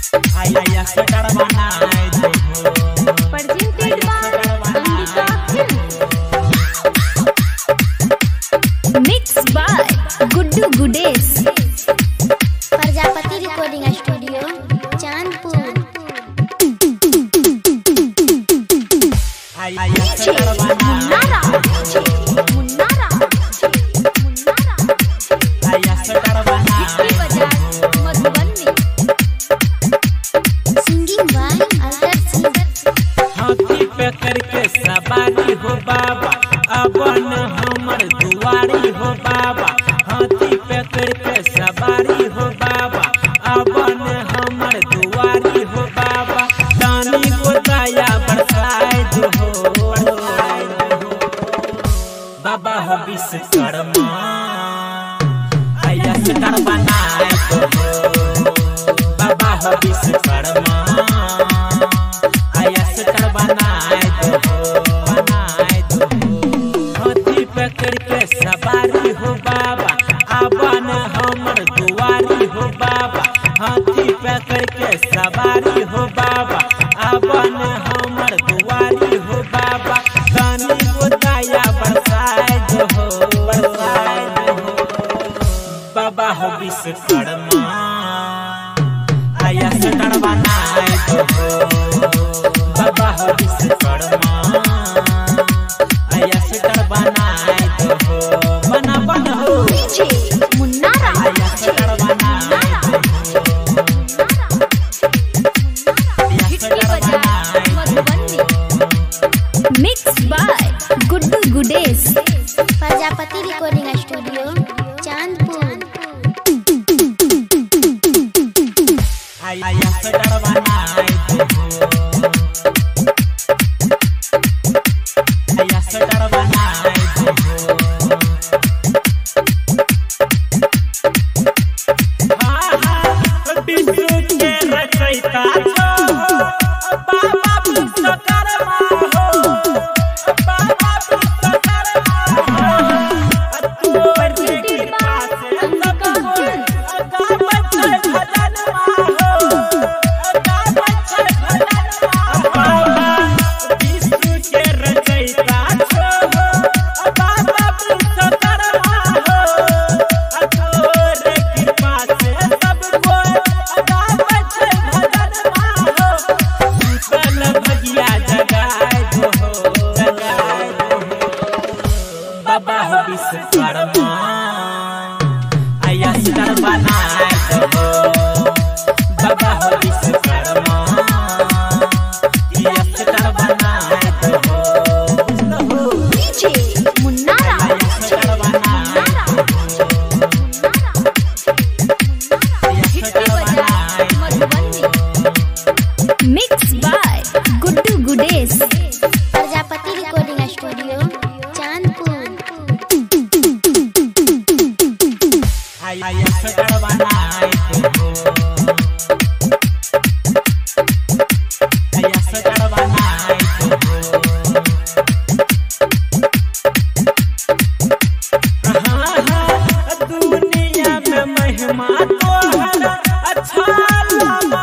आया सटर बनाए दो presented by Ambika Films. Mixed by Guddu Gudes. Prajapati recording studio Chandpur. आया सटर बनाए मुन्नारा आया सटर बनाए बाजार मधुबनी। सिंगिंग बाय अल्टर सिंगर। हाथी पे करके सवारी हो बाबा अबन हमर दुआरी हो बाबा। हाथी पे करके सवारी हो बाबा अबन हमर दुआरी हो बाबा। दानी को दया बरसाए दो बाबा हो विश्वकर्मा आया सटर बनाए दो बाबा हो विश्वकर्मा आया सटर बनाए दो हाथी पे करके सवारी हो बाबा अबन हमर दुआरी हो बाबा। हाथी पे करके सवारी हो बाबा अबन हमर दुआरी हो बाबा। दानी को दया बरसाए दो बाबा हो विश्वकर्मा आया सटर बनाए दो बाबा हो विश्वकर्मा आया सटर बनाए दो बना हो मुन्नारा आया सटर बनाए बाजार Madhubani. Mixed by Guddu Gudes. Prajapati recording studio Chandpur. आया सटर बनाए आया सटर बनाए विष्णु के रचयिता बाबा विश्वकर्मा हो बाबा विश्वकर्मा हो तोर कृपा से सब कोई गावत भजनमा हो गावत भजनमा हो। विष्णु के रचयिता बाबा विश्वकर्मा हो तोर कृपा से सब कोई गावत भजनमा हो। शीतल भगिया जगाए दो बाबा हो विश्वकर्मा आया सटर बनाए दो बाबा हो विश्वकर्मा आया सटर बनाए दो मुन्नारा आया सटर बनाए आया सटर बनाए Madhubani. Mixed by Guddu Gudes. Prajapati recording studio Chandpur. आया सटर बनाए आया सटर बनाए दुनिया में महिमा तोहर अच्छा